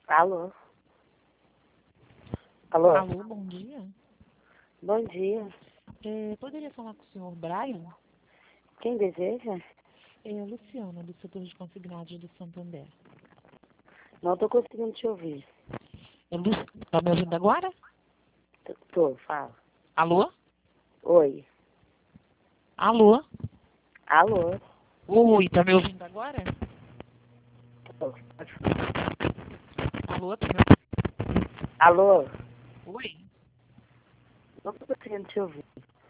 Alô? Alô? Alô, bom dia. Bom dia. Poderia falar com o senhor Brian? Quem deseja? Luciana, do setor de consignados do Santander. Não estou conseguindo te ouvir. Tá me ouvindo agora? Tô, fala. Alô? Oi. Alô? Alô? Oi, tá me ouvindo agora? Tô. Alô, tá me Alô? ouvindo? Oi. Não estou conseguindo te ouvir.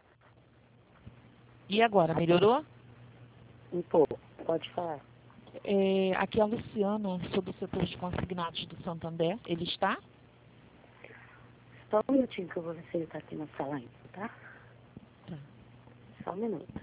E agora, melhorou? Um pouco. Pode falar. Aqui é a Luciana, sou do setor de consignados do Santander. Ele está? Só um minutinho que eu vou ver se ele tá aqui na sala ainda, tá? Tá. Só um minuto.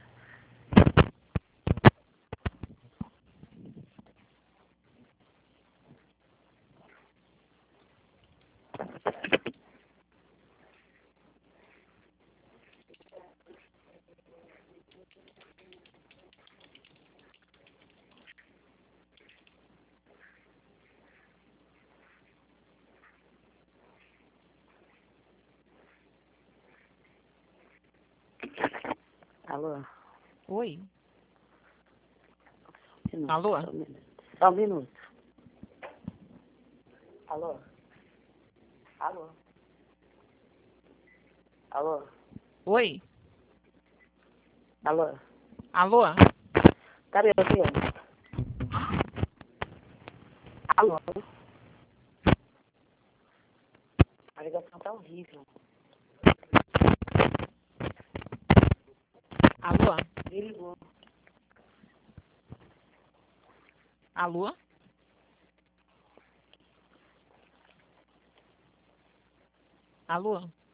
Alô? Oi. Um minuto. Alô? Só um minuto. Só um minuto. Alô? Alô? Alô? Oi. Alô? Alô? Tá me ouvindo? Alô? A ligação tá horrível. Alô? Me ligou. Alô? Alô?